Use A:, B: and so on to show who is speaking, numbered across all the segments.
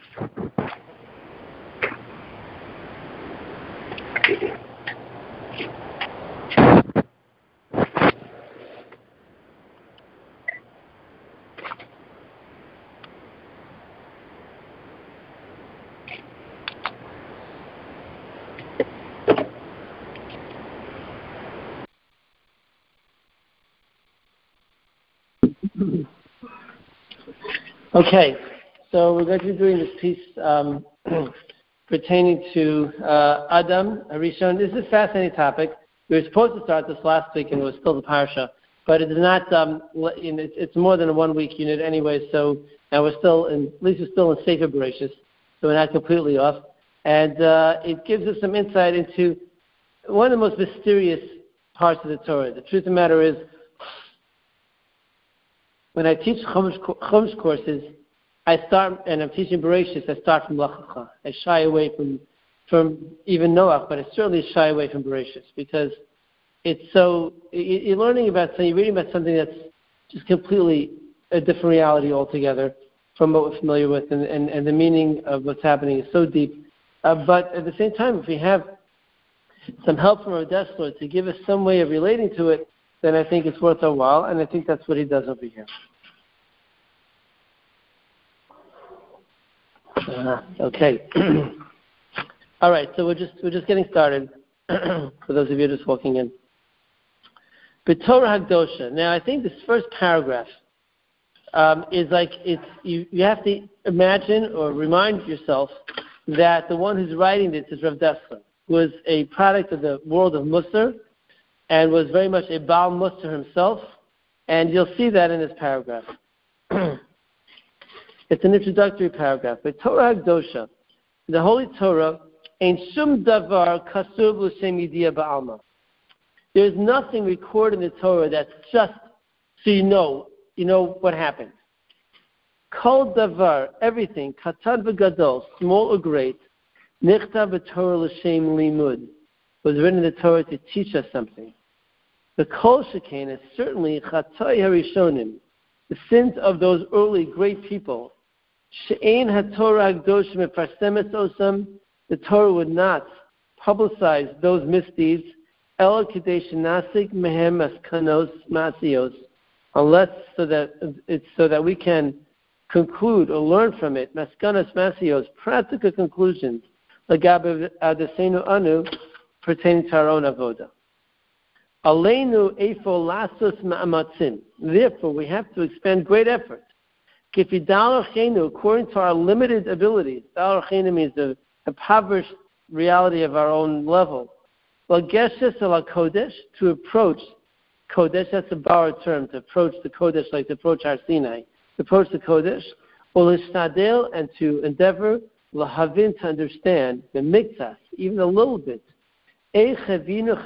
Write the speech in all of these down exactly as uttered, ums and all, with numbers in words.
A: Okay, so we're going to be doing this piece um, pertaining to uh, Adam Harishon. This is a fascinating topic. We were supposed to start this last week, and it was still the parsha, but it is not. Um, it's more than a one-week unit anyway. So now we're still in. At least we're still in Sefer Bereshis, so we're not completely off. And uh, it gives us some insight into one of the most mysterious parts of the Torah. The truth of the matter is, when I teach Chumash courses, I start, and I'm teaching Bereshis, I start from Lech Lecha. I shy away from, from even Noach, but I certainly shy away from Bereshis because it's so, you're learning about something, you're reading about something that's just completely a different reality altogether from what we're familiar with, and, and, and the meaning of what's happening is so deep. Uh, but at the same time, if we have some help from our Dessler to give us some way of relating to it, then I think it's worth our while, and I think that's what he does over here. Uh, okay. All right, so we're just we're just getting started. For those of you just walking in, B'Torah Hagdosha. Now, I think this first paragraph um, is like it's you. You have to imagine or remind yourself that the one who's writing this is Rav Dessler, who is a product of the world of Musar, and was very much a Baal Musar himself, and you'll see that in this paragraph. It's an introductory paragraph. But Torah Hagdosha, the Holy Torah, ain't shum davar kasub l'shem yidiyah ba'alma. There's nothing recorded in the Torah that's just so you know, you know what happened. Kol davar, everything, katan v'gadol, small or great, nichtav b'Torah l'shem limud, was written in the Torah to teach us something. The kol shekain is certainly chatay harishonim, the sins of those early great people. She'ein haTorah hagdosh mefarsemes osam, the Torah would not publicize those misdeeds, el kidei shenasik mehem maskanos masios, unless so that it's so that we can conclude or learn from it maskanos masios, practical conclusions, lagabe adesenu anu, pertaining to our own avoda. Aleinu efo lasos ma'amatzim. Therefore, we have to expend great effort. Kifidal achenu, according to our limited abilities. Dal achenu means the impoverished reality of our own level. Lageshes ala kodesh, to approach kodesh. That's a borrowed term, to approach the kodesh, like to approach Har Sinai. To approach the kodesh, ulishtadel, and to endeavor lahavin, to understand the miktas, even a little bit. How did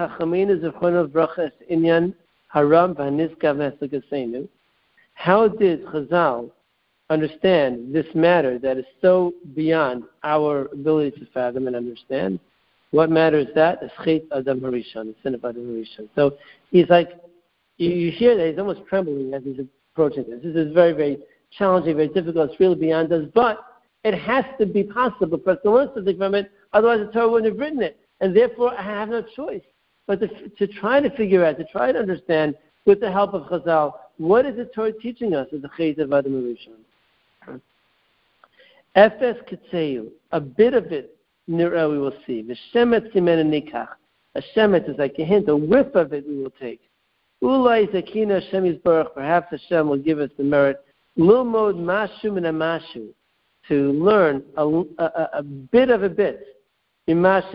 A: Chazal understand this matter that is so beyond our ability to fathom and understand? What matter is that? The Chet Adam Harishon, the sin of Adam Harishon. So he's like, you, you hear that he's almost trembling as he's approaching this. This is very, very challenging, very difficult. It's really beyond us, but it has to be possible for us to learn something from it. Otherwise, the Torah wouldn't have written it. And therefore, I have no choice but to, to try to figure out, to try to understand, with the help of Chazal, what is the Torah teaching us as the Chet of Adam Harishon? Efes Ketzeyu, a bit of it, Nira, we will see. The Shemet Simen Nikach. A Shemet is like a hint, a whiff of it we will take. Ulai Zakina Hashem Yisbarach, perhaps Hashem will give us the merit. Lilmod Mashu Min Mashu, to learn a, a, a bit of a bit. From what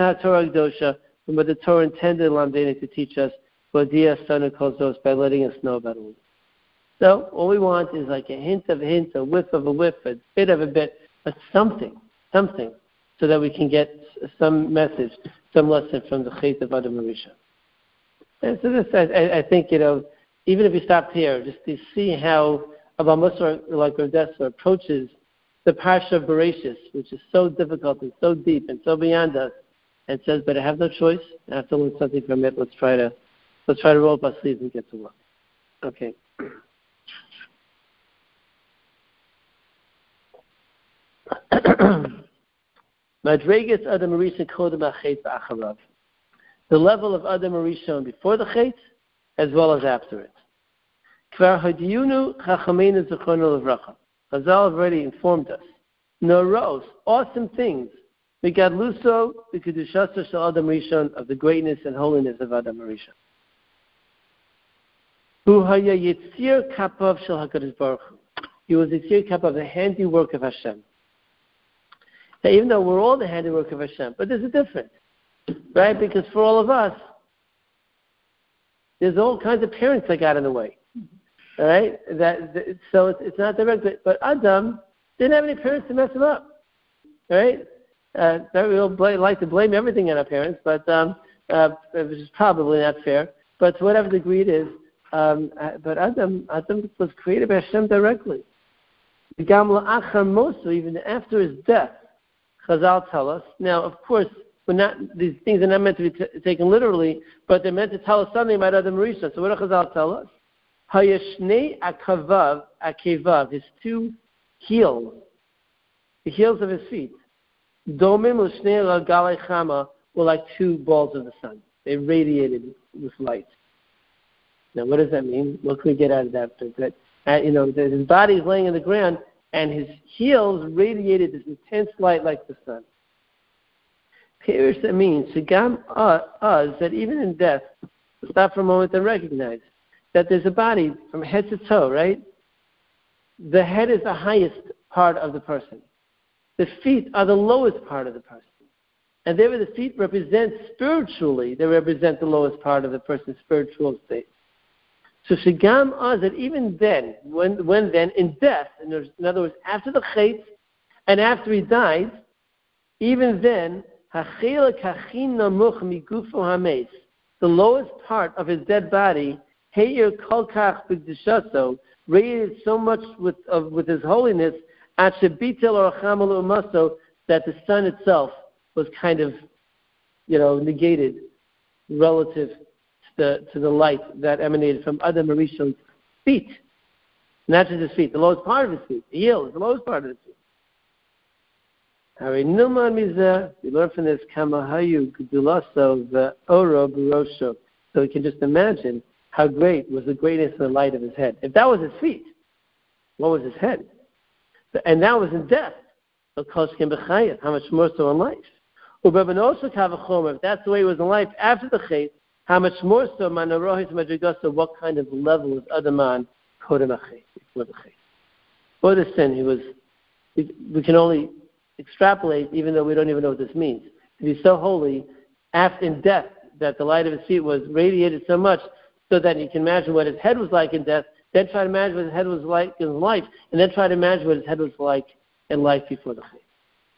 A: the Torah intended Lamdena to teach us, by letting us know about it. So all we want is like a hint of a hint, a whiff of a whiff, a bit of a bit, but something, something, so that we can get some message, some lesson from the Chet of Adam Harishon. And so this, I, I think, you know, even if we stopped here, just to see how Abba Musar, like Rav Dessler, approaches the Parsha of Bereshis, which is so difficult and so deep and so beyond us, and says, but I have no choice. I have to learn something from it. Let's try to let's try to roll up our sleeves and get to work. Okay. Madregas Adam Rishon Kodem HaChet V'Acharav. The level of Adam Rishon before the Chet, as well as after it. Kvar Hadiyunu Chachameinu Zechrono Levracha. Chazal already informed us. Noros, awesome things. Megadluso, the Kedushaso Shel Adam Rishon, of the greatness and holiness of Adam Rishon. Hu Haya Yitzir Kapav Shel HaKadosh Baruch Hu. He was the Yitzir Kapav, the handiwork of Hashem. Now, even though we're all the handiwork of Hashem, but there's a difference, right? Because for all of us, there's all kinds of parents that got in the way, all right? That, that so it's, it's not direct, but, but Adam didn't have any parents to mess him up, right? Uh, we all blame, like to blame everything on our parents, but um, uh, which is probably not fair. But to whatever degree it is, um, but Adam, Adam was created by Hashem directly. Even after his death, Chazal tell us. Now, of course, we're not, these things are not meant to be t- taken literally, but they're meant to tell us something about Adam Rishon. So what does Chazal tell us? Hayashnei akavav, akevav, his two heels, the heels of his feet, domim l'shnei galei chama, were like two balls of the sun. They radiated with light. Now, what does that mean? What can we get out of that? That uh, you know, his body is laying on the ground, and his heels radiated this intense light like the sun. Pirish, that means, Shagam us, that even in death, stop for a moment and recognize that there's a body from head to toe, right? The head is the highest part of the person. The feet are the lowest part of the person. And therefore the feet represent spiritually, they represent the lowest part of the person's spiritual state. So Shagam us, that even then, when when then, in death, in other words, after the Chet, and after he died, even then, the lowest part of his dead body, radiated so much with of, with his holiness, that the sun itself was kind of, you know, negated relative to the to the light that emanated from Adam Rishon's feet. Not just his feet, the lowest part of his feet. The heel is the lowest part of his feet. We learn from this, so we can just imagine how great was the greatness of the light of his head. If that was his feet, what was his head? And that was in death. How much more so in life? If that's the way it was in life after the Chet, how much more so, what kind of level was Adam on before the Chet? For the sin, he was, we, we can only extrapolate, even though we don't even know what this means. To be so holy, after in death, that the light of his feet was radiated so much, so that you can imagine what his head was like in death, then try to imagine what his head was like in life, and then try to imagine what his head was like in life before the Chet.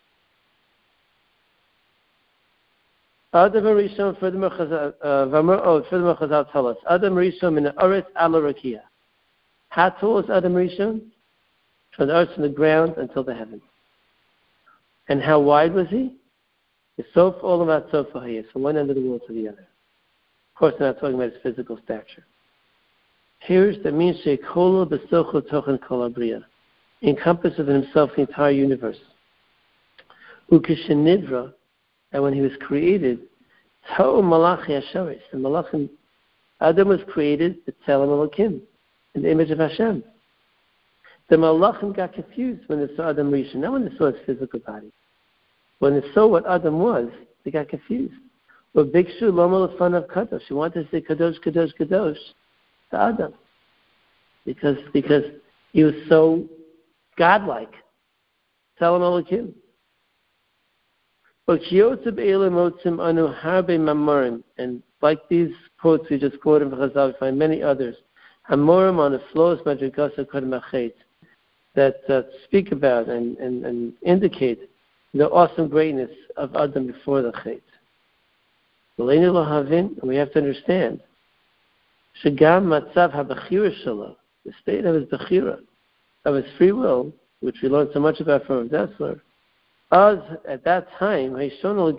A: Adam Rishon, furthermore, Chazal tell us, Adam Rishon min ha'aretz ala rakia. How tall is Adam Rishon? From the earth, from the ground until the heavens. And how wide was he? The sof all about sofa here, from one end of the world to the other. Of course, we're not talking about his physical stature. Here's the means sheikolo b'socho tochen kol abriya, encompasses in himself the entire universe. Ukeshenivra, and when he was created, ta'u malachi hasharis, the malachim, Adam was created, the tzelem Elokim, in the image of Hashem. The malachim got confused when they saw Adam Rishon, not when they saw his physical body. When they saw what Adam was, they got confused. But Bikshu Loma Lefanav Kadosh, she wanted to say Kadosh, Kadosh, Kadosh to Adam. Because because he was so godlike. Tzelem Elokim. And like these quotes we just quoted from Chazal, we find many others. Hamorim on the flows madrigasa kodem hachet that uh, speak about and, and, and indicate the awesome greatness of Adam before the Chet. And we have to understand, Shagam matzav habachira shelo, the state of his bachira, of his free will, which we learned so much about from Dessler, Us, at that time, was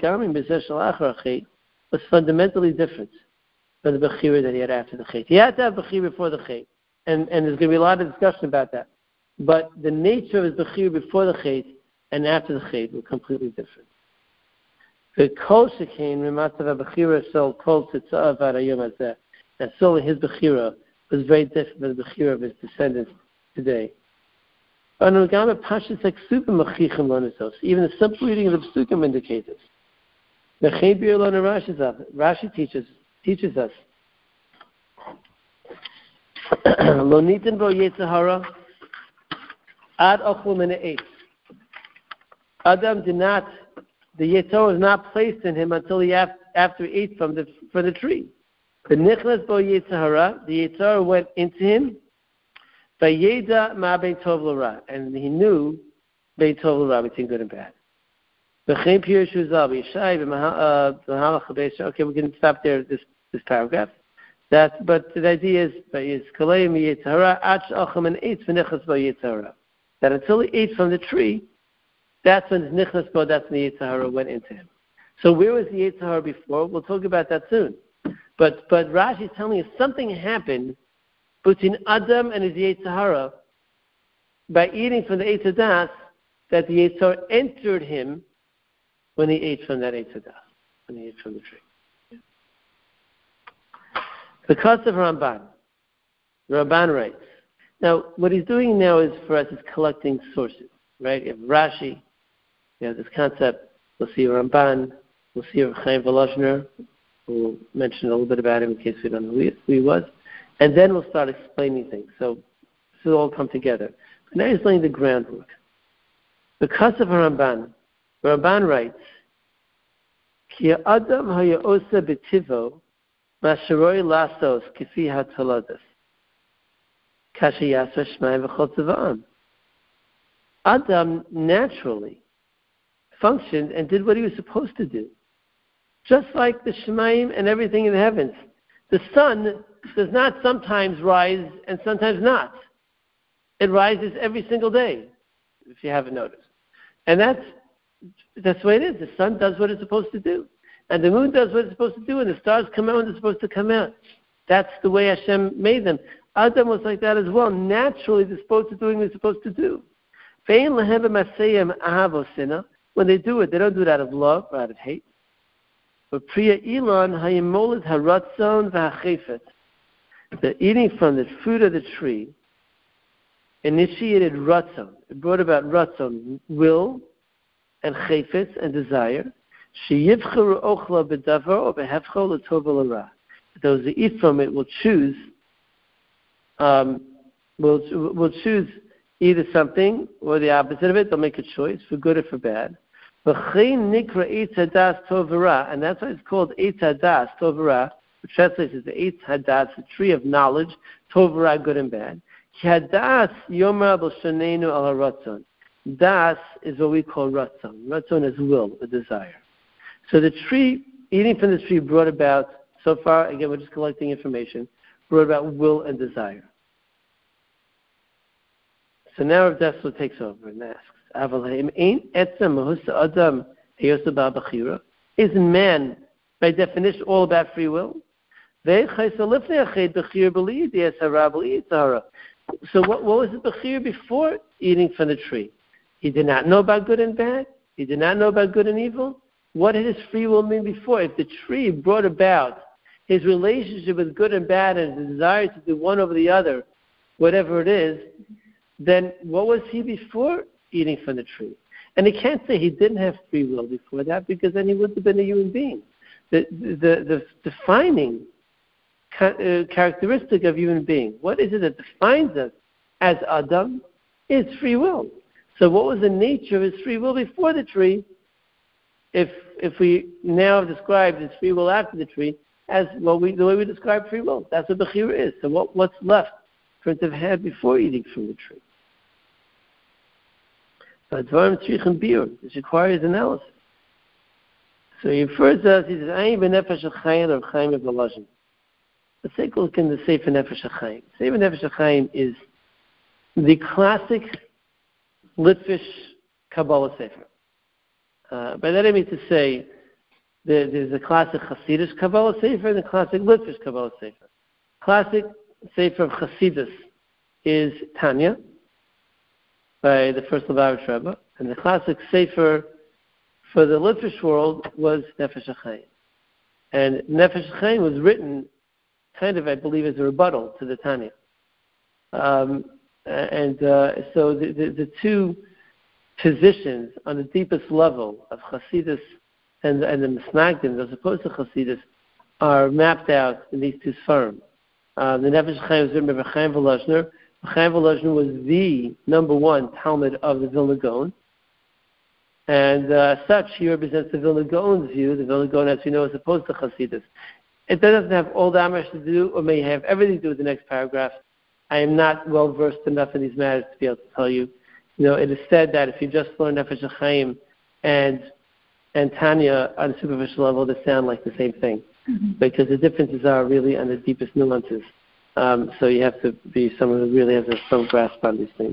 A: fundamentally different from the Bechira that he had after the Chet. He had to have Bechira before the Chet, and, and there's going to be a lot of discussion about that. But the nature of his Bechira before the Chet and after the Chet were completely different. The Kol Shekain Rematzav Bechira Sol Kol Tzitzav Arayom Azeh. And solely his Bechira was very different from the Bechira of his descendants today. Even the simple reading of the Psukim indicates this. Rashi teaches teaches us. Lo nitin bo yetzahara ad ochlu min ha'etz. Adam did not, the Yetzirah was not placed in him until he after he ate from the from the tree. The nichnas bo yetzahara, the Yetzirah went into him. Vayeda ma bein tov l'ra, and he knew bein tov l'ra, between good and bad. V'chein pirushu zal b'yishai b'mahalach b'yishai. Okay, we can stop there. This this paragraph. That, but the idea is, is kalei miyetzahara ach acham and eitz v'nichnas bo yetzahara. That until he ate from the tree, that's when his nichnas bo, that's when the yetzahara went into him. So where was the yetzahara before? We'll talk about that soon. But but Rashi is telling us something happened between Adam and his yetzahara by eating from the Eitz Hadas, that the yetzahara entered him when he ate from that Eitz Hadas, when he ate from the tree. Because of Ramban, Ramban writes. Now, what he's doing now is for us is collecting sources, right? You have Rashi, you have this concept. We'll see Ramban, we'll see Chaim Volozhner. We'll mention a little bit about him in case we don't know who he, who he was. And then we'll start explaining things. So this will all come together. But now he's laying the groundwork. Because of Ramban, Ramban writes, Ki Adam haya osa b'tivo masharoi lasos kifi hataladas kasha yasa shmayim v'chol tzava'am. Adam naturally functioned and did what he was supposed to do. Just like the Shemayim and everything in the heavens. The sun does not sometimes rise and sometimes not. It rises every single day, if you haven't noticed. And that's that's the way it is. The sun does what it's supposed to do. And the moon does what it's supposed to do, and the stars come out when they're supposed to come out. That's the way Hashem made them. Adam was like that as well. Naturally, they're supposed to do what they're supposed to do. When they do it, they don't do it out of love or out of hate. But Priya Elon Hayimolit Haratzon V'Hachefet, the eating from the fruit of the tree initiated Ratzon. It brought about Ratzon, will, and Chefetz, and desire. Sheyivcharu Ochla B'Davar or B'Hefcho L'Tov L'Ra. Those who eat from it will choose, um, will will choose either something or the opposite of it. They'll make a choice for good or for bad. And that's why it's called Eitz Hadas Tovara, which translates as the Eitz Hadas, the tree of knowledge, Tovara, good and bad. Hadas Yomer B'Shanenu Al Ratzon. Das is what we call Ratzon. Ratzon is will, a desire. So the tree, eating from the tree brought about, so far, again, we're just collecting information, brought about will and desire. So now Rav Dessler takes over and asks, isn't man, by definition, all about free will? So what, what was the Bechir before eating from the tree? He did not know about good and bad. He did not know about good and evil. What did his free will mean before? If the tree brought about his relationship with good and bad and his desire to do one over the other, whatever it is, then what was he before eating from the tree? And he can't say he didn't have free will before that, because then he wouldn't have been a human being. The, the, the defining characteristic of human being, what is it that defines us as Adam, is free will. So what was the nature of his free will before the tree, if if we now describe his free will after the tree as what we, the way we describe free will? That's what Bechira is. So what, what's left for him to have had before eating from the tree? This requires analysis. So he refers to us, he says, Ayin b'nefesh ha'chayim or chayim b'lashon. Let's take a look in the Sefer Nefesh HaChaim. Sefer Nefesh HaChaim is the classic Litvish Kabbalah Sefer. Uh, by that I mean to say there, there's a classic Hasidus Kabbalah Sefer and a classic Litvish Kabbalah Sefer. Classic Sefer of Hasidus is Tanya by the first Lubavitch Rebbe, And the classic sefer for the Litvish world was Nefesh HaChaim. And Nefesh HaChaim was written kind of, I believe, as a rebuttal to the Tanya. Um, and uh, so the, the, the two positions on the deepest level of Chassidus and, and the Misnagdim, as opposed to Chassidus, are mapped out in these two sfarim. Uh, the Nefesh HaChaim was written by Chaim Volozhner. Chaim Volozhner was the number one Talmud of the Vilna Gaon. And uh, as such, he represents the Vilna Gaon's view. The Vilna Gaon, as we know, is opposed to Chassidus. It doesn't have all that much to do, or may have everything to do with the next paragraph. I am not well versed enough in these matters to be able to tell you. You know, it is said that if you just learn Nefesh HaChaim and and Tanya on a superficial level, they sound like the same thing, mm-hmm. because the differences are really on the deepest nuances. Um, so you have to be someone who really has a firm grasp on these things.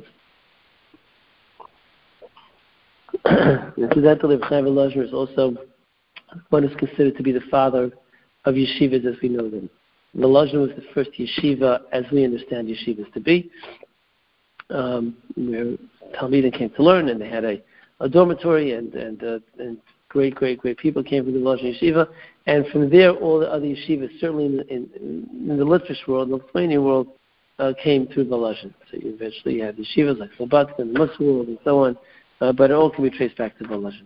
A: Incidentally, Chaim Volozhner is also what is considered to be the father of yeshivas as we know them. Volozhner was the first yeshiva, as we understand yeshivas to be, um, where Talmidim came to learn, and they had a, a dormitory, and and, uh, and great, great, great people came from the Volozhner yeshiva, and from there, all the other yeshivas, certainly in, in, in the Litvish world, the Lithuanian world, uh, came through Volozhner. So you eventually had yeshivas like Slobodka and the Muslim world, and so on. Uh, but it all can be traced back to Volozhner.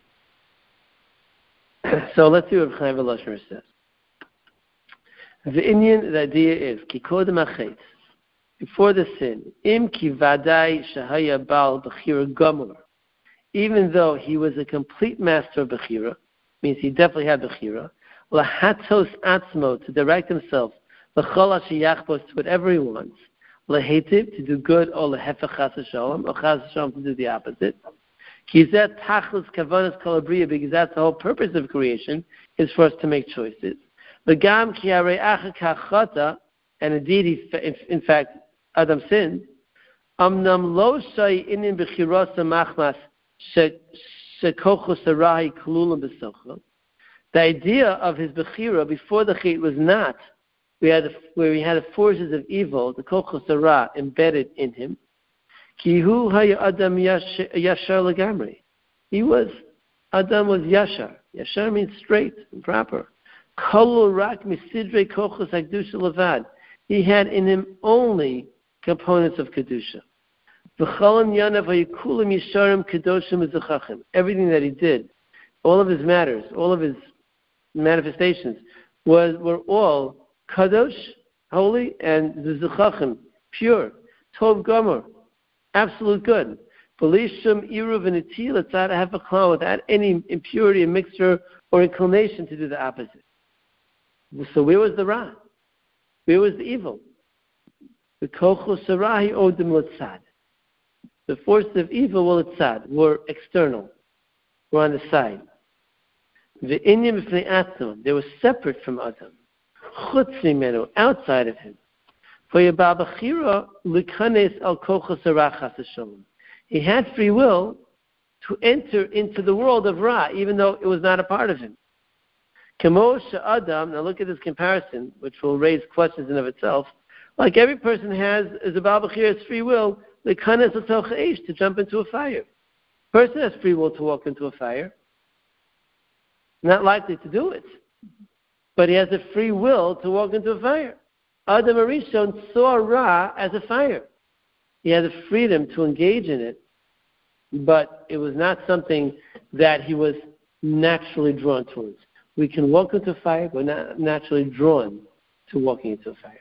A: So let's see what Chaim Volozhner says. The Inyan, the idea is, ki kodem hachetz, before the sin, im ki vadai shahaya bal b'chira gomor, even though he was a complete master of b'chira, means he definitely had b'chira, lahatos atzmo, to direct himself, l'chol asher yachpos, to whatever he wants, lehetiv, to do good, or lehefech chas v'shalom, or chas v'shalom, to do the opposite. Kizet tachlis kavanas kol habriya, because that's the whole purpose of creation, is for us to make choices. V'gam ki harei acha kachata, and indeed, he, in, in fact, Adam sinned. Amnam lo shai inin b'chirasa machmas shekochos harahi kalulam b'socha. The idea of his bechira before the chait was not we had where he had the forces of evil, the kochos hara, embedded in him. Ki hu haya Adam yashar legamri. He was Adam was yashar. Yashar means straight and proper. Kol rak misidrei kochos hakdusha levad. He had in him only components of kedusha. V'cholam yanav hayikulim yisharim kedoshim v'zachachim. Everything that he did, all of his matters, all of his manifestations, was were all kadosh, holy, and v'zachachim, pure, tov gomer, absolute good. B'lishum iruv v'netil etzad hafachla, without any impurity, a mixture, or inclination to do the opposite. So where was the ra? Where was the evil? The kochos harahi odim l'tzad. The forces of evil were l'tzad, were external, were on the side. The inyam b'fnei atzon, they were separate from Adam. Chutz mimenu, outside of him. For yabal b'chira l'kanes al kochos harach chas v'shalom. He had free will to enter into the world of Ra, even though it was not a part of him. Kamo she'adam, now look at this comparison, which will raise questions in of itself. Like every person has, as a Baal Bechira, has free will, l'kanes al toch ha'esh, to jump into a fire. Person has free will to walk into a fire. Not likely to do it. But he has a free will to walk into a fire. Adam Arishon saw Ra as a fire. He had the freedom to engage in it, but it was not something that he was naturally drawn towards. We can walk into a fire, but not naturally drawn to walking into a fire.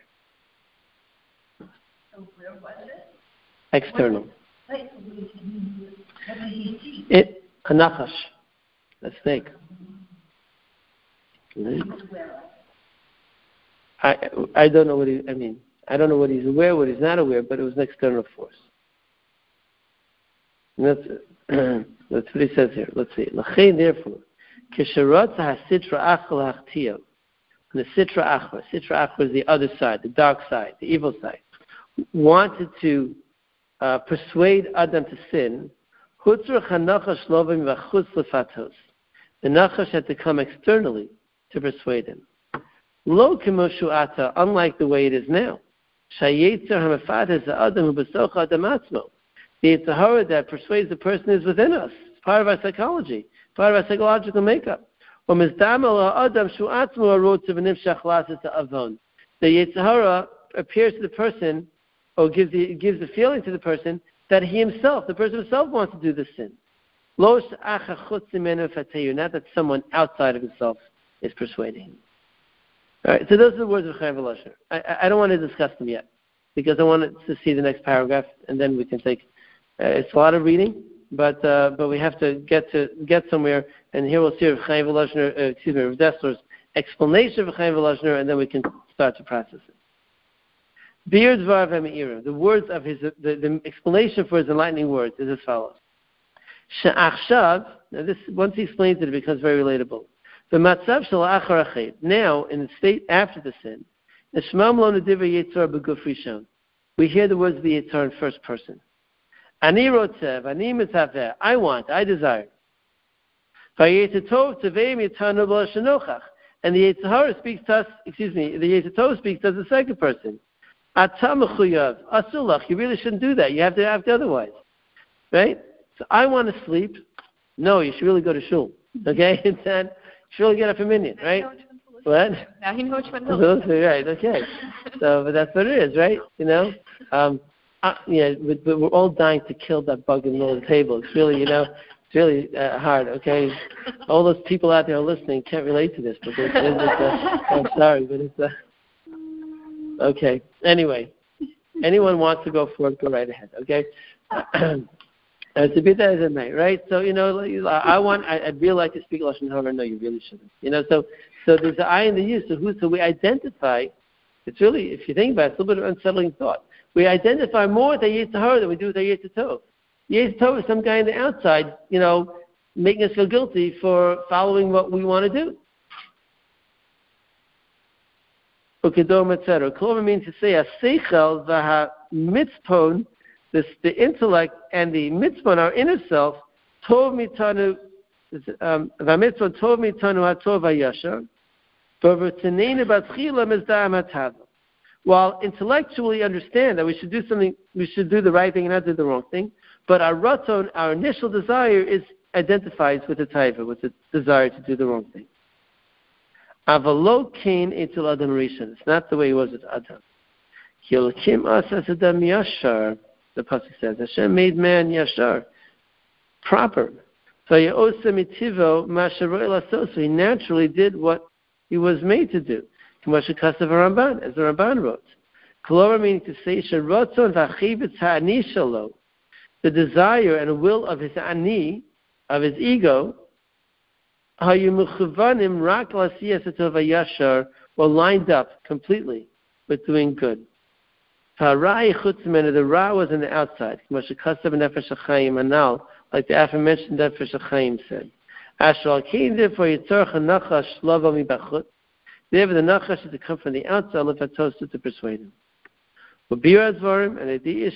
B: So where was it?
A: External.
B: What did he see?
A: It, a nachash, a snake. I I don't know what he. I mean, I don't know what he's aware, what he's not aware, but it was an external force. And that's that's what he says here. Let's see. L'chein, therefore, kisharotza hasitra achal hachtiyo. The sitra achra, sitra achra is the other side, the dark side, the evil side. Wanted to uh, persuade Adam to sin. Hutzra chanachash lovim v'chutz lefatos. The nachash had to come externally to persuade him. Lo k'moshu ata, unlike the way it is now. Shayetzer hamafad is the adam who besocha adam atzmo. The Yetzer Hara that persuades the person is within us. It's part of our psychology, part of our psychological makeup. The Yetzer Hara appears to the person, or gives the, gives the feeling to the person, that he himself, the person himself, wants to do the sin. Not that someone outside of himself is persuading him. All right, so those are the words of Chaim Volozhiner. I, I don't want to discuss them yet, because I want to see the next paragraph, and then we can take. Uh, it's a lot of reading, but uh, but we have to get to get somewhere. And here we'll see Chaim Volozhiner, uh, excuse me, Rav Dessler's explanation of Chaim Volozhiner, and then we can start to process it. Bir Dvar v'Me'irim. The words of his, the, the explanation for his enlightening words is as follows. She'achshav. Now this, once he explains it, it becomes very relatable. The matzav shel achar achet. Now, in the state after the sin, Nishmam lo nedivrei Yetzirah b'guf rishon. We hear the words of the Yetzirah in first person. Ani rotzev, ani mitzaveh. I want, I desire. V'yetzer tov tevei mitanu b'la shenochach. And the Yetzer Hara speaks to us. Excuse me. The Yetzer Tov speaks to us the second person. Ata mechuyav asulach. You really shouldn't do that. You have to act otherwise, right? So I want to sleep. No, you should really go to shul. Okay, and then you should really get up a minyan, right? What?
B: Now you know which one to listen.
A: Right. Okay. So, but that's what it is, right? You know, um, uh, yeah. But, but we're all dying to kill that bug in the middle of the table. It's really, you know, it's really uh, hard. Okay, all those people out there listening can't relate to this, but it's, it's, uh, I'm sorry, but it's. Uh, Okay. Anyway, anyone wants to go for it, go right ahead. Okay. It's a bit as it may, right? So you know, I want. I, I'd really like to speak Lashon Hara. No, you really shouldn't. You know, so so there's the I and the you. So who? So we identify. It's really, if you think about it, it's a little bit of an unsettling thought. We identify more with the Yetzer Hara than we do with the Yetzer Tov. Yetzer Tov is some guy on the outside, you know, making us feel guilty for following what we want to do. Ukedom, et cetera. Kloma means to say a seichel v'ha mitzpon, this the intellect and the mitzpon, our inner self, tov mitanu v'mitzpon tov mitanu hatov v'yashar, v'v'tzeneinu batchila mizdam hatava. While intellectually understand that we should do something, we should do the right thing and not do the wrong thing, but our ratzon, our initial desire, is identifies with the taiva, with the desire to do the wrong thing. Avalo kain etil Adam Rishon. It's not the way he was with Adam. Hilakim us as Adam Yashar. The pasuk says Hashem made man Yashar, proper. So he naturally did what he was made to do. As the Ramban wrote. Kolora meaning to say Sheratzon v'achivitz ha'ani shalo. The desire and will of his ani, of his ego, were lined up completely with doing good. The Ra was on the outside, like the aforementioned Nefesh HaChaim said. Therefore, the nachash is to come from the outside, to persuade him. And the idea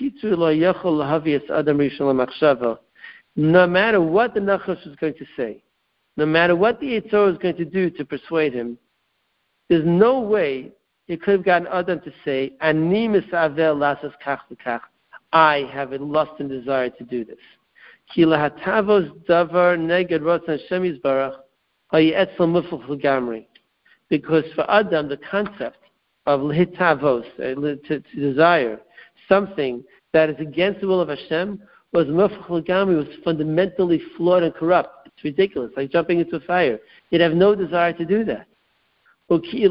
A: is no matter what the nachash is going to say, no matter what the Yetzer Hara is going to do to persuade him, there's no way he could have gotten Adam to say, Ani misavel lasas kach v'kach. I have a lust and desire to do this. Ki lahatavos davar neged rotzan Hashem yizbarach hayetzl mufach l'gamri. Because for Adam, the concept of lehitavos, to desire something that is against the will of Hashem, was mufach l'gamri, was fundamentally flawed and corrupt. It's ridiculous, like jumping into a fire. You'd have no desire to do that. As you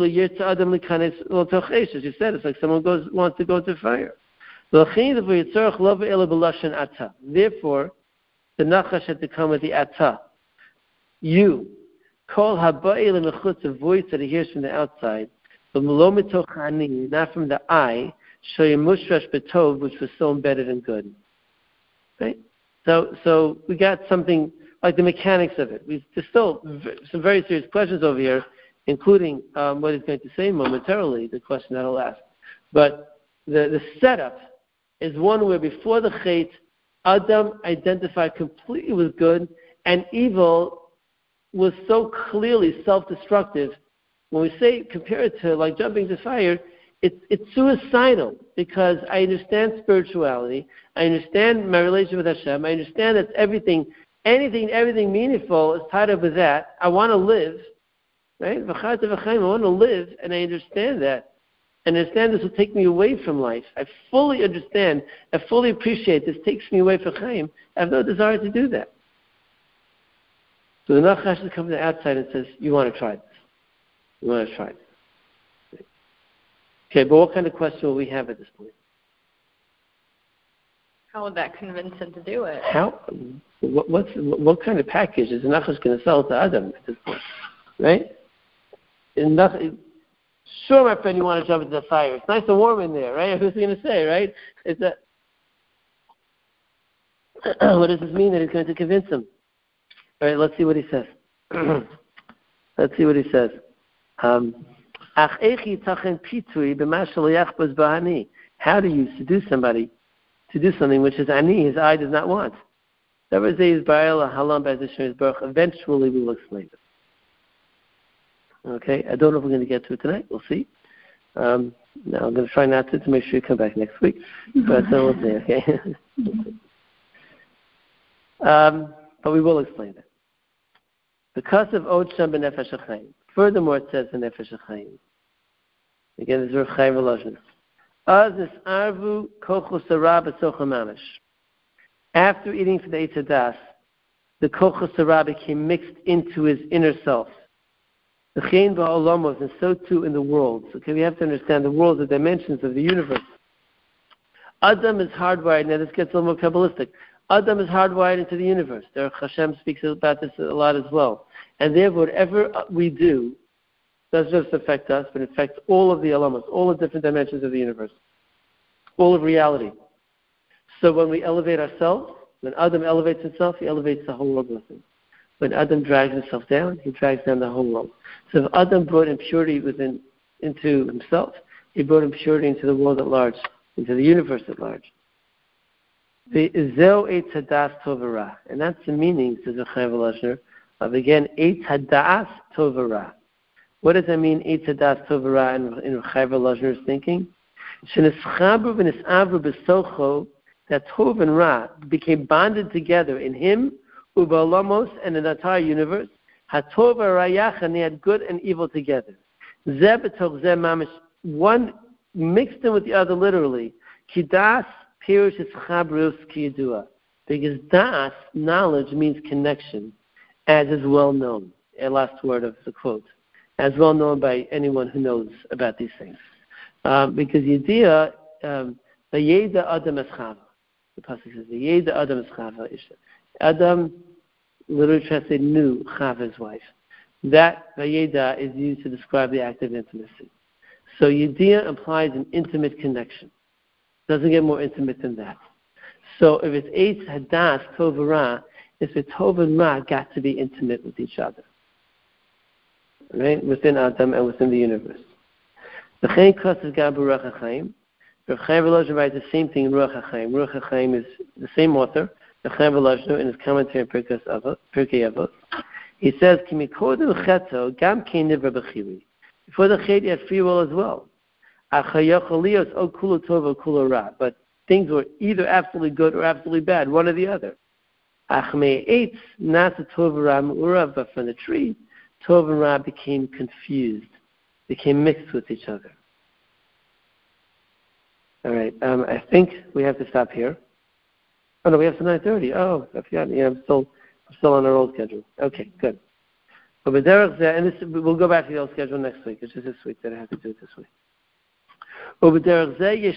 A: said, it's like someone goes wants to go to fire. Therefore, the nachash had to come with the ata. You. Call haba'il and a voice that he hears from the outside, but not from the I, which was so embedded in good. Right? So, so we got something like the mechanics of it. We, there's still some very serious questions over here, including um, what he's going to say momentarily, the question that I'll ask. But the, the setup is one where before the Chet, Adam identified completely with good, and evil was so clearly self-destructive. When we say, compare it to like jumping to fire, it's it's suicidal because I understand spirituality, I understand my relationship with Hashem, I understand that everything, anything, everything meaningful is tied up with that. I want to live, right? I want to live, and I understand that. And understand this will take me away from life. I fully understand, I fully appreciate this takes me away from Chaim. I have no desire to do that. So the Nachash comes from the outside and says, you want to try this. You want to try this. Okay, but what kind of question will we have at this point?
C: How would that convince him to do it?
A: How? What, what's, what kind of package is the Nachash going to sell to Adam at this point? Right? In Nachash, sure, my friend, you want to jump into the fire. It's nice and warm in there, right? Who's he going to say, right? It's a, what does this mean that he's going to convince him? All right, let's see what he says. Let's see what he says. Um, How do you seduce somebody to do something which is ani, his eye does not want? Eventually we will explain it. Okay, I don't know if we're going to get to it tonight. We'll see. Um, now I'm going to try not to to make sure you come back next week. But uh, we'll see, okay? um, but we will explain it. Because of Od Sham b'Nefesh HaChaim. Furthermore, it says in Nefesh HaChaim. Again, this is Rav Chaim Volozhin. Az nis'arvu kochos hara b'socha mamish. After eating from the Eitz Hadas, the kochos hara became mixed into his inner self. The Chayin ba'olamos, and so too in the worlds. Okay, we have to understand the worlds, the dimensions of the universe. Adam is hardwired. Now this gets a little more Kabbalistic. Adam is hardwired into the universe. There, Hashem speaks about this a lot as well. And therefore, whatever we do doesn't just affect us, but it affects all of the elements, all the different dimensions of the universe, all of reality. So when we elevate ourselves, when Adam elevates himself, he elevates the whole world with him. When Adam drags himself down, he drags down the whole world. So if Adam brought impurity within into himself, he brought impurity into the world at large, into the universe at large. The Zeo Eitz Hadas Tovara. And that's the meaning, says Rav Chaim Volozhin, of again, Eitz Hadas Tovara. What does that mean, Eitz Hadas Tovara, in, in Rav Chaim Volozhin's thinking? Shenischabu v'nisavru b'socho, that Tov and Ra became bonded together in him, Ubalamos, and in the entire universe. Hatov Rayach, and they had good and evil together. Zeh b'toch zeh mamish, one mixed in with the other literally. Kidas pirush is chabrus kiyadua, because das, knowledge, means connection, as is well known. A last word of the quote, as well known by anyone who knows about these things. Um, because yediyah, um, the yeda adam eschava. The pasuk says the yeda adam eschava. Adam literally translated knew Chava's wife. That vayeda is used to describe the act of intimacy. So yediyah implies an intimate connection. Doesn't get more intimate than that. So if it's Eitz Hadas Tov Ra, it's that Tov and Ra got to be intimate with each other, right? Within Adam and within the universe. The Chaim Kos is Gab Ruach HaChaim. Rav Chaim Volozhin writes the same thing in Ruach HaChaim. Ruach HaChaim is the same author, Rav Chaim Volozhin, in his commentary on Pirkei Avot. He says, Ki mikodem cheto gam kein nivra b'chiri. Before the chet, you had free will as well. But things were either absolutely good or absolutely bad, one or the other. But from the tree, Tov and Ra became confused, became mixed with each other. All right, um, I think we have to stop here. Oh no, we have to nine thirty. Oh, I forgot. Yeah, I'm still, I'm still on our old schedule. Okay, good. But and this, we'll go back to the old schedule next week. It's just this week that I have to do it this week. With this,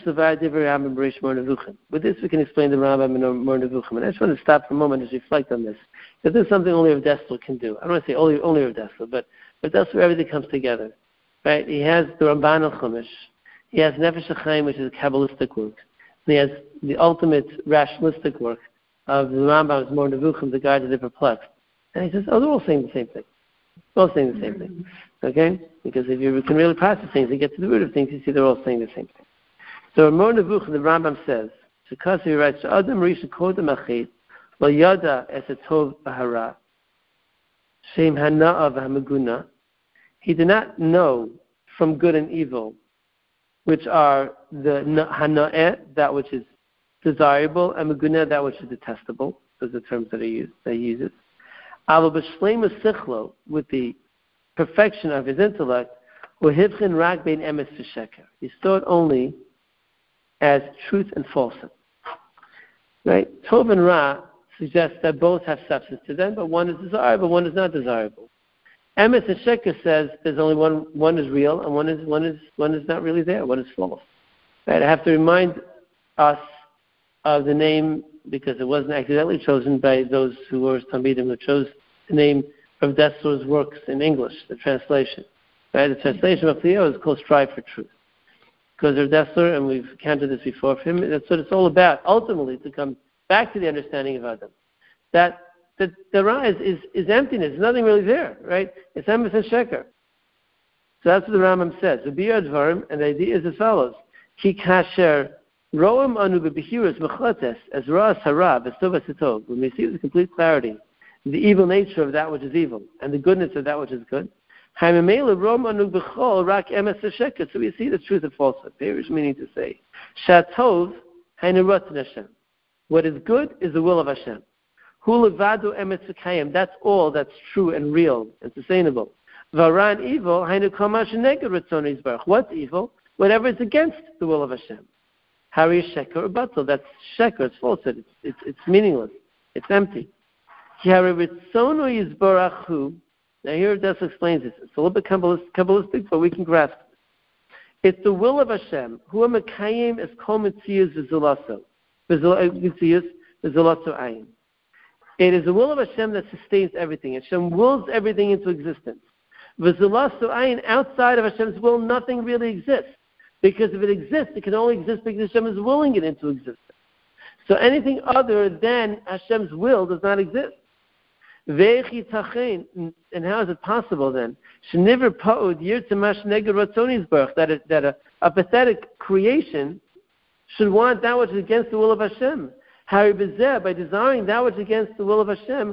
A: we can explain the Rambam and Mor Nevuchim. And I just want to stop for a moment and reflect on this. Because this is something only Rav Dessler can do. I don't want to say only, only Rav Dessler, but, but that's where everything comes together. Right? He has the Ramban al Chumash. He has Nefesh HaChaim, which is a Kabbalistic work. And he has the ultimate rationalistic work of the Rambam's Mor Nevuchim, the guide to the perplexed. And he says, oh, they're all saying the same thing. They're all saying the same thing. Okay? Because if you can really process things and get to the root of things, you see they're all saying the same thing. So in Mor Nevuchim, the Rambam says, because he writes, Adam Risha Kodem Achit, Lo Yada Es Tov Bahara, Shem Hana'a V'Hamaguna, he did not know from good and evil which are the hana'eh, that which is desirable, and meguneh, that which is detestable. Those are the terms that he uses. That he uses. Alo b'shleimus sichlo, with the perfection of his intellect, uhivchin rak bein emes v'sheker. He saw it only as truth and falsehood. Right? Tov and Ra suggests that both have substance to them, but one is desirable, one is not desirable. Emes and Sheker says there's only one. One is real, and one is one is one is not really there. One is false. Right? I have to remind us of the name because it wasn't accidentally chosen by those who were Talmidim who chose the name of Dessler's works in English, the translation. Right? The translation of Theo is called Strive for Truth. Because of Dessler, and we've counted this before for him, that's what it's all about, ultimately, to come back to the understanding of Adam. That the, the Ra is, is, is emptiness, there's nothing really there, right? It's emes and sheker. So that's what the Rambam says. The Biyad Dvarim, and the idea is as follows. Ki kasher ro'am anu b'behirus mechletes, as ra'as hara, v'stov v'sitov. When we see with complete clarity the evil nature of that which is evil, and the goodness of that which is good, so we see the truth and falsehood. Perish meaning to say, Shatov hainurot Hashem. What is good is the will of Hashem. Hulevadu emes v'kayim. That's all that's true and real and sustainable. Varan evil hainu kamash neged ratzon yisbarach. What's evil? Whatever is against the will of Hashem. Hari sheker batel. That's sheker. It's falsehood. It's, it's it's meaningless. It's empty. Hari ratzon yisbarach hu. Now here Dess explains this. It's a little bit Kabbalistic, Kabbalistic, but we can grasp it. It's the will of Hashem. Hu mekayim es kol metzius v'zulaso. Metzius v'zulaso ayin. It is the will of Hashem that sustains everything. Hashem wills everything into existence. V'zulaso ayin, outside of Hashem's will, nothing really exists. Because if it exists, it can only exist because Hashem is willing it into existence. So anything other than Hashem's will does not exist. And how is it possible then? That, a, that a, a pathetic creation should want that which is against the will of Hashem. By desiring that which is against the will of Hashem,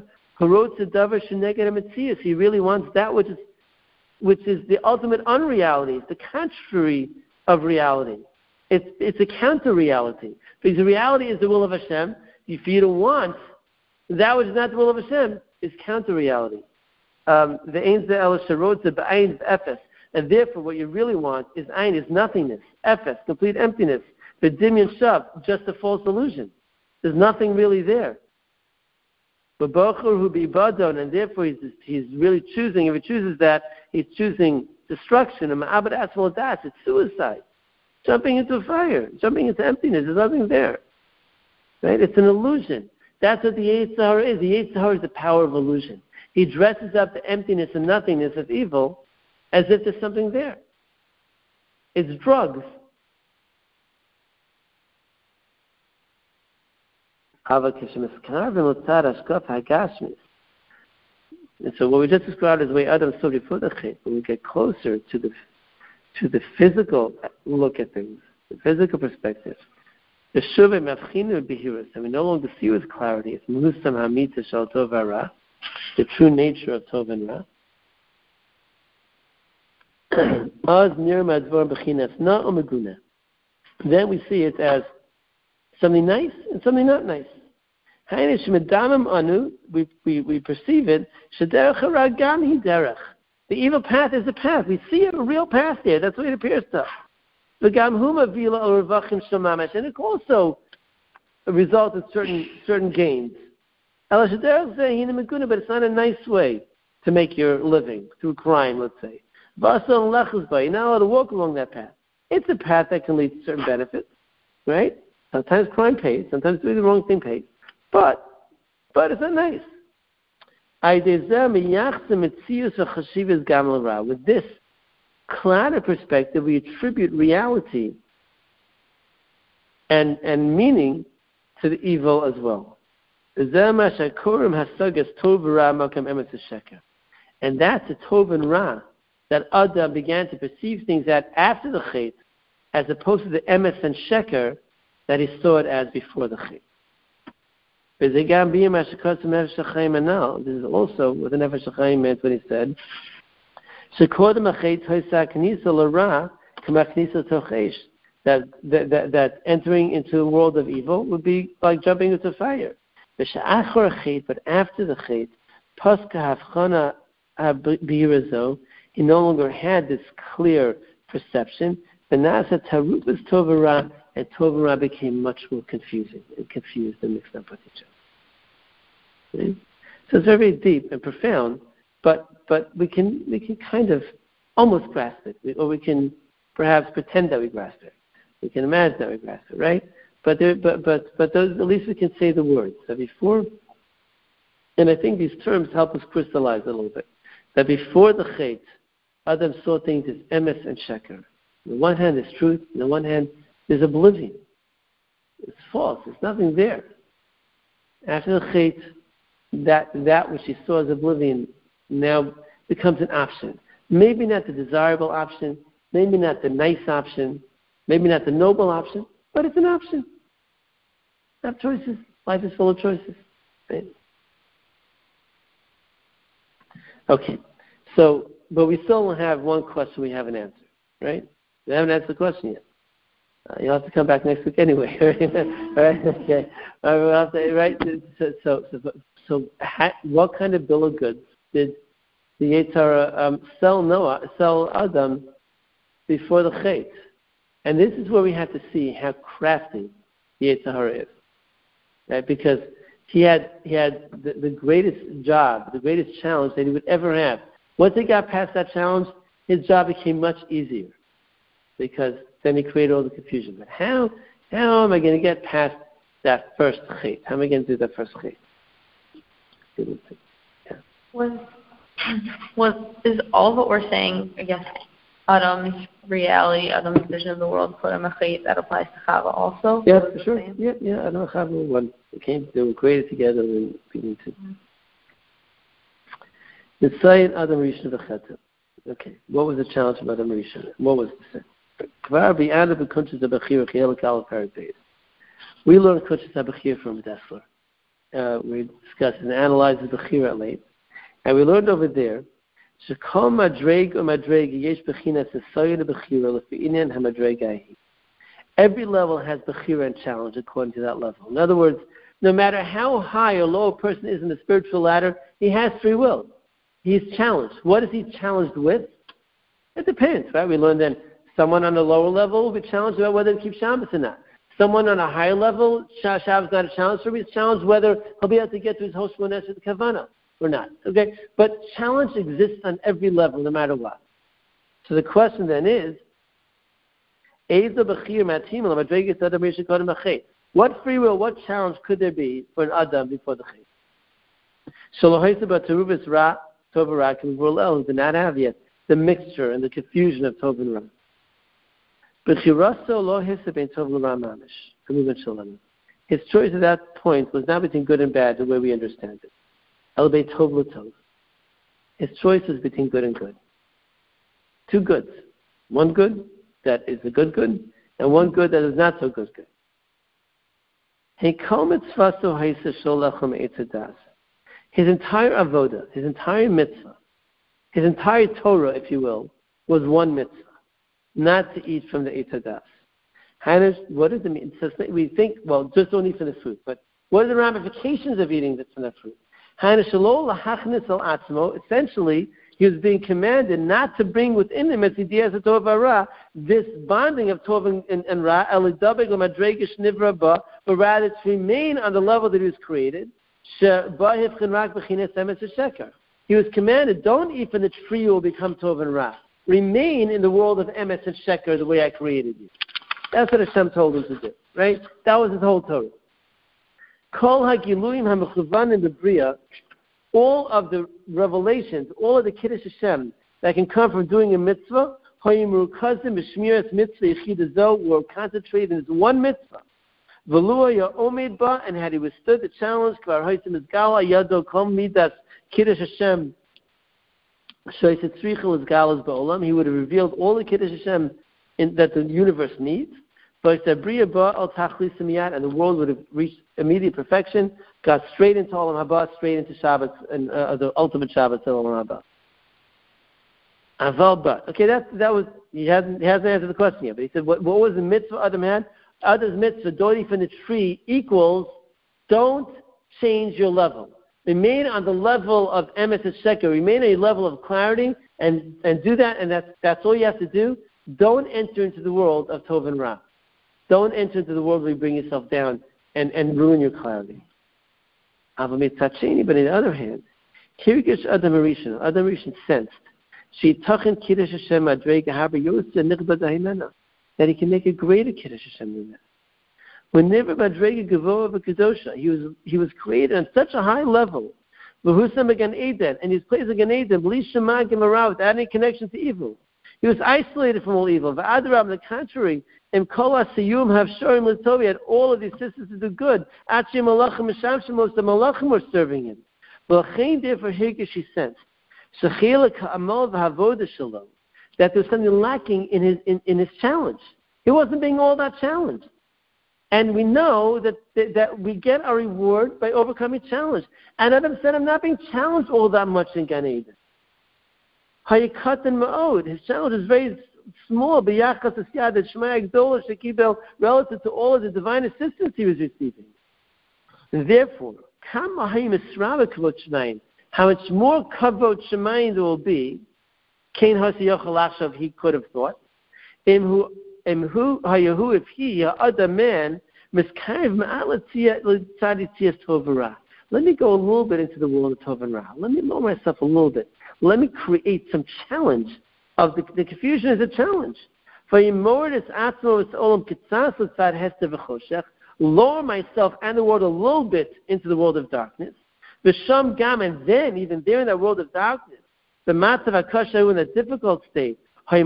A: he really wants that which is, which is the ultimate unreality. It's the contrary of reality. It's, it's a counter-reality. Because the reality is the will of Hashem. If you don't want that which is not the will of Hashem, is counter-reality. Um, the ain ze'el sharod ze'ba'ain efes. And therefore, what you really want is ain, is nothingness, efes, complete emptiness. The dimyan shav, just a false illusion. There's nothing really there. But b'ochur hu bi'ibadon, and therefore he's, he's really choosing, if he chooses that, he's choosing destruction, and ma'abad asmal das, it's suicide. Jumping into fire, jumping into emptiness, there's nothing there. Right? It's an illusion. That's what the Yetzer Hara is. The Yetzer Hara is the power of illusion. He dresses up the emptiness and nothingness of evil as if there's something there. It's drugs. And so what we just described is the way Adam saw before the Chet. When we get closer to the to the physical look at things, the physical perspective, the Shuvah Mavchinu Bihirus, and we no longer see with clarity. It's Musam Hamita Shal Tov Ra, the true nature of Tov and Ra. Then we see it as something nice and something not nice. We, we, we perceive it. The evil path is a path. We see a real path there. That's what it appears to us. And it also results in certain certain gains. But it's not a nice way to make your living through crime, let's say. You're not allowed to walk along that path. It's a path that can lead to certain benefits, right? Sometimes crime pays, sometimes doing the wrong thing pays. But, but it's not nice. With this clouder perspective, we attribute reality and, and meaning to the evil as well. And that's a tov and ra, that Adam began to perceive things at after the chet, as opposed to the emes and sheker that he saw it as before the chet. This is also what the Nefesh HaChaim meant when he said, that, that, that, that entering into a world of evil would be like jumping into fire. But after the chait, Paska Havchana Birazo, he no longer had this clear perception. The Nasa Tarupas Tovara, and Tovara became much more confusing and confused and mixed up with each other. Okay? So it's very deep and profound, but but we can we can kind of almost grasp it, or we can perhaps pretend that we grasp it. We can imagine that we grasp it, right? But there, but but but those, at least we can say the words. That before, and I think these terms help us crystallize a little bit. That before the chait, Adam saw things as emes and sheker. On the one hand, there's truth. On the one hand, there's oblivion. It's false. There's nothing there. After the chait, that that which he saw as oblivion now becomes an option. Maybe not the desirable option. Maybe not the nice option. Maybe not the noble option. But it's an option. Have choices. Life is full of choices. Right? Okay. So, but we still have one question we haven't answered, right? We haven't answered the question yet. Uh, you'll have to come back next week anyway, right? Right? Okay. All right, we'll have to, right? So, so, so, so ha, what kind of bill of goods did the Yetzer Hara um, sell Noah, sell Adam before the chait? And this is where we have to see how crafty the Yetzer Hara is, right? Because he had he had the, the greatest job, the greatest challenge that he would ever have. Once he got past that challenge, his job became much easier, because then he created all the confusion. But how how am I going to get past that first chait? How am I going to do that first chait? Yeah.
C: Was was is all what we're saying? I guess Adam's reality, Adam's vision of the world, put him a chait that applies to Chava also.
A: Yeah, for sure. Saying? Yeah, yeah. Adam and Chava were one. They came. They were created together and beginning to. The Tzayin Adam Rishon v'Cheta. Okay, what was the challenge of Adam Rishon? What was the sin? We learn Kuntres HaBechira from Dessler. Uh, we discussed and analyzed the Bechira at late. And we learned over there, every level has Bechira and challenge according to that level. In other words, no matter how high or low a person is in the spiritual ladder, he has free will. He's challenged. What is he challenged with? It depends, right? We learned then someone on a lower level will be challenged about whether to keep Shabbos or not. Someone on a higher level, Shabbos is not a challenge for him. He's challenged whether he'll be able to get to his Hoshmonesh with Kavanah or not. Okay? But challenge exists on every level, no matter what. So the question then is, what free will, what challenge could there be for an Adam before the Chait? Who did not have yet the mixture and the confusion of Tov and Ra. His choice at that point was not between good and bad the way we understand it. His choice is between good and good. Two goods. One good that is a good good, and one good that is not so good good. His entire avoda, his entire mitzvah, his entire Torah, if you will, was one mitzvah, not to eat from the Eitz Das. What does it mean? So we think, well, just don't eat from the fruit, but what are the ramifications of eating from that fruit? Essentially, he was being commanded not to bring within him this bonding of Tov and, and, and Ra, but rather to remain on the level that he was created. He was commanded, don't eat from the tree you will become Tov and Ra. Remain in the world of Emes and Sheker the way I created you. That's what Hashem told him to do, right? That was his whole Torah. Kol ha'giluyim ha'mechuvan in the Bria, all of the revelations, all of the Kiddush Hashem that can come from doing a mitzvah, ha'yimrukazim b'shmiras mitzvah yichidazo, were concentrated in this one mitzvah. V'lua ya'omed ba, and had he withstood the challenge, kvar ha'yisim izgala yado kol midas Kiddush Hashem, he would have revealed all the Kiddush Hashem in, that the universe needs. But and the world would have reached immediate perfection, got straight into Olam Haba, straight into Shabbat, and uh, the ultimate Shabbat, Olam Haba. Aval but. Okay, that that was he hasn't he hasn't answered the question yet. But he said, what, what was the mitzvah Adam had? Adam's mitzvah, doing from the tree equals, don't change your level. Remain on the level of emes and sheker. Remain at a level of clarity, and and do that. And that's that's all you have to do. Don't enter into the world of tov and ra. Don't enter into the world where you bring yourself down and, and ruin your clarity. But on the other hand, Kirgish Adam Rishon, Adam Rishon sensed that he can make a greater Kiddush Hashem than that. Whenever Madrega Gavoa V'Kedosha, he was he was created on such a high level, V'Husam Gan Eden, and he was placed in Gan Eden, B'li Shema Gemara, without any connection to evil. He was isolated from all evil. V'Adarab, on the contrary, Im Kol HaSiyum Havshorim L'Tovi, had all of these systems to do good. Achi Malachim Mishamshim, most of the Malachim were serving him. V'Lachein, therefore, Hirgish, he sensed, Shechila Ka'amal V'Havodah Shalom, that there was something lacking in his in, in his challenge. He wasn't being all that challenged. And we know that, that that we get our reward by overcoming challenge. And Adam said, I'm not being challenged all that much in Gan Eden. Hayikatan Ma'od, his challenge is very small, relative to all of the divine assistance he was receiving. And therefore, how much more kavod shemayim there will be, Kain Hasiyach he could have thought, Imhu Imhu Hayahu, if he, other man, miskayv ma'alatziyat tovara. Let me go a little bit into the world of tov and ra. Let me lower myself a little bit. Let me create some challenge. Of the, the confusion is a challenge. Lower myself and the world a little bit into the world of darkness. V'sham gam, and then even there in that world of darkness, the matzav hakasha, in a difficult state, he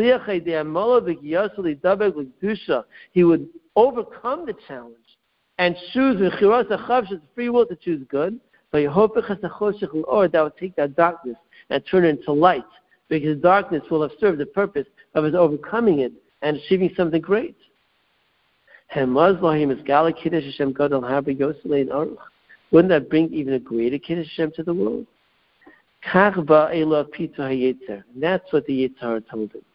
A: would overcome the challenge and choose the free will to choose good. That would take that darkness and turn it into light, because darkness will have served the purpose of his overcoming it and achieving something great. Wouldn't that bring even a greater Kiddush Hashem to the world? And that's what the Yitzhar told him.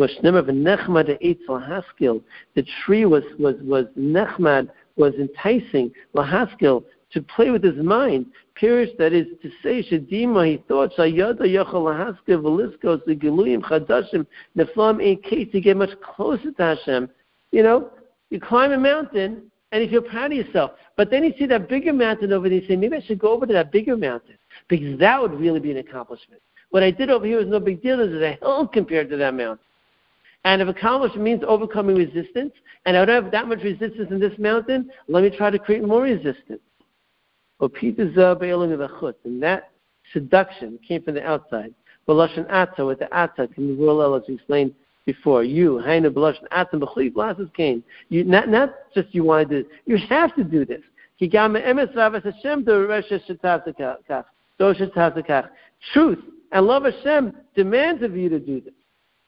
A: The tree was was was nechmad, was enticing lahaskil, to play with his mind. Pirish, that is to say, Shadima, he thought Shayada Yachal lahaskil veliskos the Geluyim Chadashim Neflam in case to get much closer to Hashem. You know, you climb a mountain and you feel proud of yourself, but then you see that bigger mountain over there, you say, maybe I should go over to that bigger mountain, because that would really be an accomplishment. What I did over here is no big deal. This is a hill compared to that mountain. And if accomplishment means overcoming resistance, and I don't have that much resistance in this mountain, let me try to create more resistance. And that seduction came from the outside. With the atta, can be real, as we explained before. You, Hainu B'Lashon Atta, B'chli glasses came. You not not just you want to do, you have to do this. Truth and love Hashem demands of you to do this.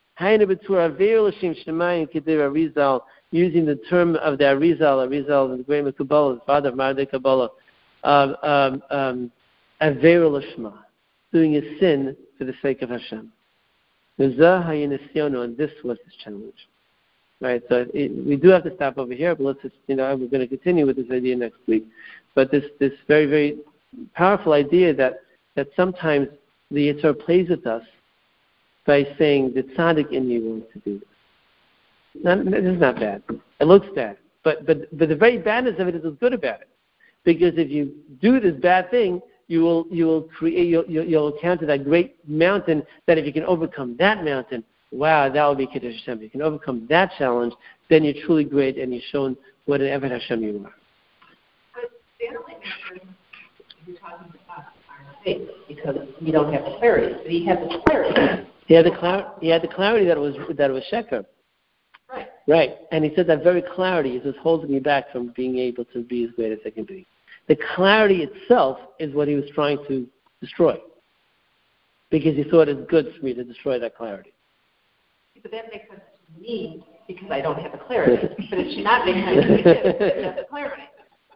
A: Using the term of the Arizal, Arizal, the great Kabbalah, the father of Mardei Kabbalah, um, um, um, doing a sin for the sake of Hashem. And this was his challenge. Right, so it, we do have to stop over here, but let's just, you know, we're going to continue with this idea next week. But this, this very, very powerful idea that, that sometimes the Yitzhar plays with us by saying the tzaddik in me wants to do this. Not, this is not bad. It looks bad, but but but the very badness of it is what's good about it. Because if you do this bad thing, you will you will create you'll, you'll encounter that great mountain. That if you can overcome that mountain, wow, that will be Kiddush Hashem. If you can overcome that challenge, then you're truly great, and you've shown what an Eved Hashem you are.
B: But the only matter you're talking about our faith, because we don't have the clarity. But he had the clarity.
A: He had the clar- He had the clarity that it was that it was sheker.
B: Right.
A: Right. And he said that very clarity is what's holding me back from being able to be as great as I can be. The clarity itself is what he was trying to destroy. Because he thought it's good for me to destroy that clarity.
B: But that makes sense to me because I don't have the clarity. But it should not make sense to me because I have the clarity.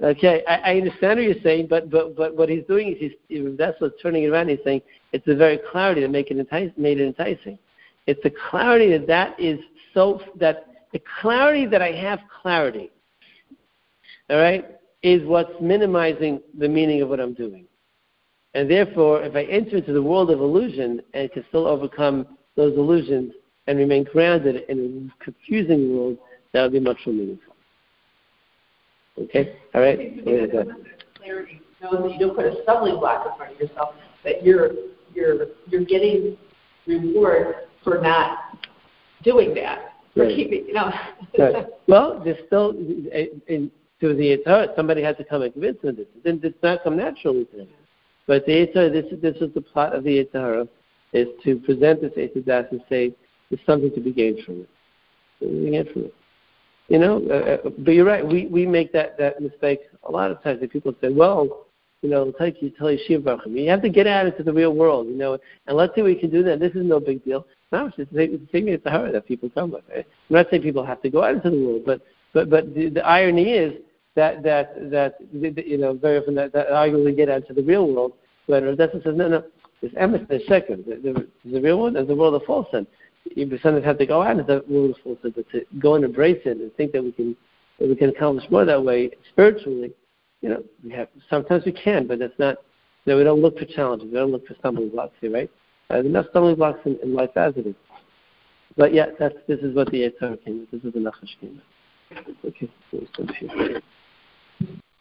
A: Okay, I, I understand what you're saying, but, but, but what he's doing is he's, that's what's turning it around. He's saying it's the very clarity that make it entice, made it enticing. It's the clarity that that is so, that the clarity that I have clarity, all right, is what's minimizing the meaning of what I'm doing. And therefore, if I enter into the world of illusion and can still overcome those illusions and remain grounded in a confusing world, that would be much more meaningful. Okay? All right? Yeah, go ahead.
B: Clarity. Know that you don't put a stumbling block in front of yourself, that you're you're you're getting reward for not doing that. For
A: right.
B: keeping, you know.
A: Right. Well, there's still in, to the Yitzhak, somebody has to come and convince them this. Then it's not come naturally to them. But the Yitzhak, this is this is the plot of the Yitzhak, is to present this Yitzhak and say there's something to be gained from it. Something to be gained from it. You know, uh, but you're right. We we make that, that mistake a lot of times. That people say, well, you know, take you tell you Shiva you have to get out into the real world, you know, and let's see what we can do. That this is no big deal. No, it's the same it's the horror that people come with. Right? I'm not saying people have to go out into the world, but but but the, the irony is that that that you know very often that, that arguably get out to the real world. But Rav says no, no. There's emes, there's second. There's the real one. There's the world of falsehood. You sometimes have to go out into the world of falsehood, but to go and embrace it and think that we can that we can accomplish more that way spiritually. You know, we have sometimes we can, but that's not. You know, we don't look for challenges. We don't look for stumbling blocks here, right? Uh, there's enough stumbling blocks in, in life as it is. But yeah, that's this is what the Yitzhak came with. This is the Nachash came with. Okay, so